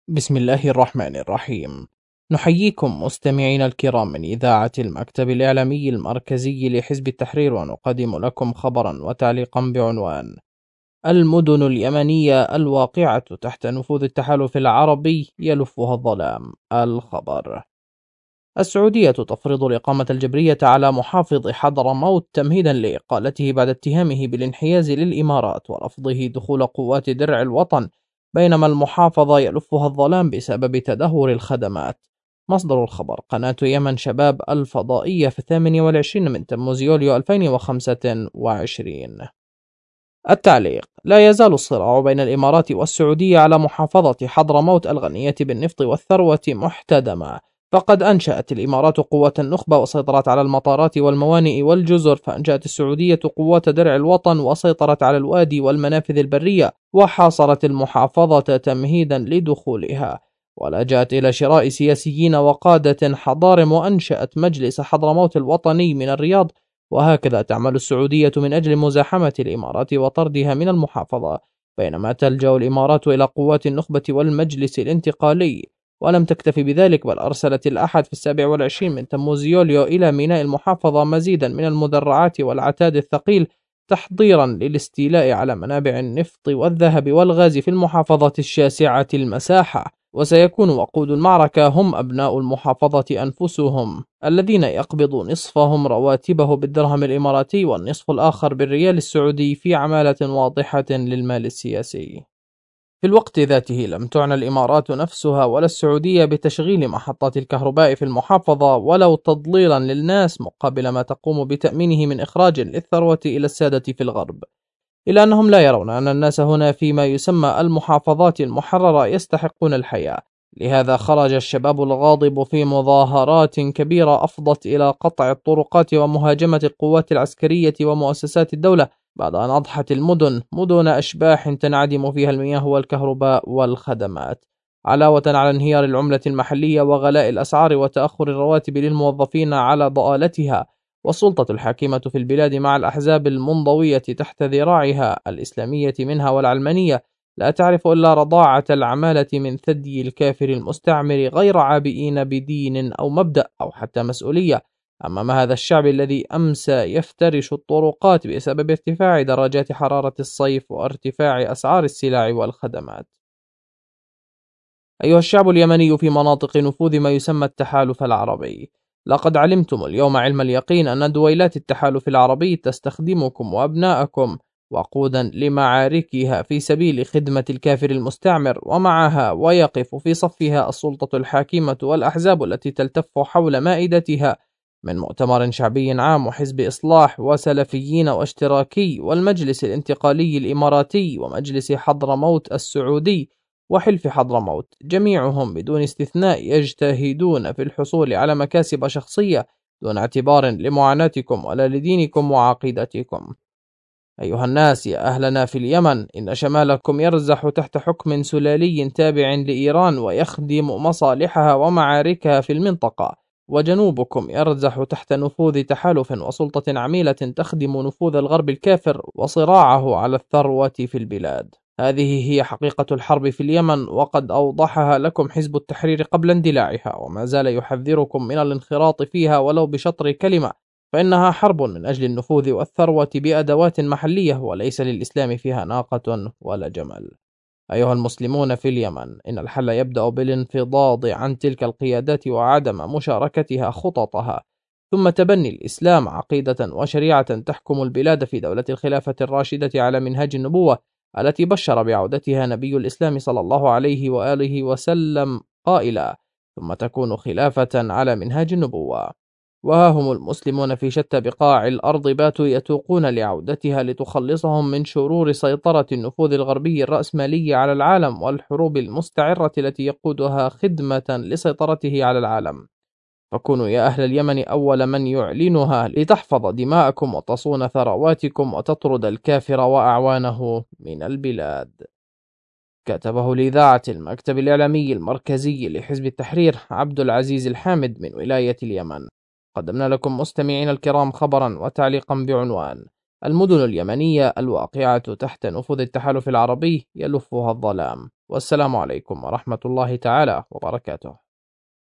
بسم الله الرحمن الرحيم. نحييكم مستمعين الكرام من إذاعة المكتب الإعلامي المركزي لحزب التحرير، ونقدم لكم خبرا وتعليقا بعنوان: المدن اليمنية الواقعة تحت نفوذ التحالف العربي يلفها الظلام. الخبر: السعودية تفرض الإقامة الجبرية على محافظ حضرموت تمهيدا لإقالته بعد اتهامه بالانحياز للإمارات ورفضه دخول قوات درع الوطن، بينما المحافظة يلفها الظلام بسبب تدهور الخدمات. مصدر الخبر: قناة يمن شباب الفضائية في 28 من تموز يوليو 2025. التعليق: لا يزال الصراع بين الإمارات والسعودية على محافظة حضرموت الغنية بالنفط والثروة محتدما، فقد أنشأت الإمارات قوة النخبة وسيطرت على المطارات والموانئ والجزر، فأنشأت السعودية قوات درع الوطن وسيطرت على الوادي والمنافذ البرية وحاصرت المحافظة تمهيدا لدخولها، ولجأت إلى شراء سياسيين وقادة حضارم وأنشأت مجلس حضرموت الوطني من الرياض. وهكذا تعمل السعودية من أجل مزاحمة الإمارات وطردها من المحافظة، بينما تلجأ الإمارات إلى قوات النخبة والمجلس الانتقالي. ولم تكتفي بذلك، بل أرسلت الأحد في 27 من تموز يوليو إلى ميناء المحافظة مزيدا من المدرعات والعتاد الثقيل تحضيرا للاستيلاء على منابع النفط والذهب والغاز في المحافظة الشاسعة المساحة. وسيكون وقود المعركة هم أبناء المحافظة أنفسهم، الذين يقبض نصفهم رواتبه بالدرهم الإماراتي والنصف الآخر بالريال السعودي في عمالة واضحة للمال السياسي. في الوقت ذاته لم تعنى الإمارات نفسها ولا السعودية بتشغيل محطات الكهرباء في المحافظة ولو تضليلا للناس، مقابل ما تقوم بتأمينه من إخراج للثروة إلى السادة في الغرب، إلا أنهم لا يرون أن الناس هنا فيما يسمى المحافظات المحررة يستحقون الحياة. لهذا خرج الشباب الغاضب في مظاهرات كبيرة أفضت إلى قطع الطرقات ومهاجمة القوات العسكرية ومؤسسات الدولة، بعد أن أضحت المدن مدن أشباح تنعدم فيها المياه والكهرباء والخدمات، علاوة على انهيار العملة المحلية وغلاء الأسعار وتأخر الرواتب للموظفين على ضآلتها. والسلطة الحاكمة في البلاد مع الأحزاب المنضوية تحت ذراعها الإسلامية منها والعلمانية لا تعرف إلا رضاعة العمالة من ثدي الكافر المستعمر، غير عابئين بدين أو مبدأ أو حتى مسؤولية أمام هذا الشعب الذي أمسى يفترش الطرقات بسبب ارتفاع درجات حرارة الصيف وارتفاع أسعار السلع والخدمات. أيها الشعب اليمني في مناطق نفوذ ما يسمى التحالف العربي، لقد علمتم اليوم علم اليقين أن دويلات التحالف العربي تستخدمكم وأبناءكم وقودا لمعاركها في سبيل خدمة الكافر المستعمر، ومعها ويقف في صفها السلطة الحاكمة والأحزاب التي تلتف حول مائدتها، من مؤتمر شعبي عام وحزب إصلاح وسلفيين واشتراكي والمجلس الانتقالي الإماراتي ومجلس حضرموت السعودي وحلف حضرموت، جميعهم بدون استثناء يجتهدون في الحصول على مكاسب شخصية دون اعتبار لمعاناتكم ولا لدينكم وعقيدتكم. أيها الناس يا أهلنا في اليمن، إن شمالكم يرزح تحت حكم سلالي تابع لإيران ويخدم مصالحها ومعاركها في المنطقة، وجنوبكم يرزح تحت نفوذ تحالف وسلطة عميلة تخدم نفوذ الغرب الكافر وصراعه على الثروة في البلاد. هذه هي حقيقة الحرب في اليمن، وقد أوضحها لكم حزب التحرير قبل اندلاعها، وما زال يحذركم من الانخراط فيها ولو بشطر كلمة، فإنها حرب من أجل النفوذ والثروة بأدوات محلية، وليس للإسلام فيها ناقة ولا جمل. أيها المسلمون في اليمن، إن الحل يبدأ بالانفضاض عن تلك القيادات وعدم مشاركتها خططها، ثم تبني الإسلام عقيدة وشريعة تحكم البلاد في دولة الخلافة الراشدة على منهاج النبوة التي بشر بعودتها نبي الإسلام صلى الله عليه وآله وسلم قائلا: ثم تكون خلافة على منهاج النبوة. وها هم المسلمون في شتى بقاع الأرض باتوا يتوقون لعودتها لتخلصهم من شرور سيطرة النفوذ الغربي الرأسمالي على العالم والحروب المستعرة التي يقودها خدمة لسيطرته على العالم. فكونوا يا أهل اليمن أول من يعلنها لتحفظ دماءكم وتصون ثرواتكم وتطرد الكافر وأعوانه من البلاد. كتبه لإذاعة المكتب الإعلامي المركزي لحزب التحرير عبد العزيز الحامد من ولاية اليمن. قدمنا لكم مستمعين الكرام خبرا وتعليقا بعنوان: المدن اليمنية الواقعة تحت نفوذ التحالف العربي يلفها الظلام. والسلام عليكم ورحمة الله تعالى وبركاته.